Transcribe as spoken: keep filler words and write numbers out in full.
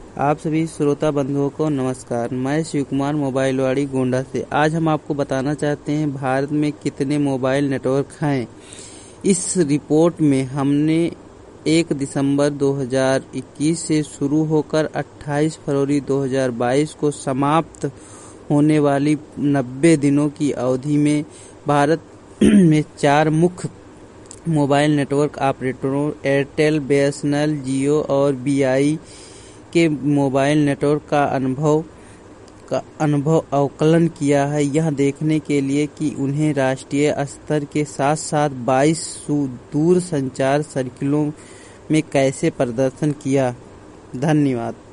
आप सभी श्रोता बंधुओं को नमस्कार। मैं शिव कुमार मोबाइलवाड़ी गोंडा से। आज हम आपको बताना चाहते हैं भारत में कितने मोबाइल नेटवर्क हैं। इस रिपोर्ट में हमने एक दिसंबर दो हज़ार इक्कीस से शुरू होकर अट्ठाईस फरवरी दो हज़ार बाईस को समाप्त होने वाली नब्बे दिनों की अवधि में भारत में चार मुख्य मोबाइल नेटवर्क ऑपरेटरों एयरटेल, बीएसएनएल, जियो और वीआई के मोबाइल नेटवर्क का अनुभव का अनुभव अवकलन किया है, यह देखने के लिए कि उन्हें राष्ट्रीय स्तर के साथ साथ बाईस दूर संचार सर्किलों में कैसे प्रदर्शन किया। धन्यवाद।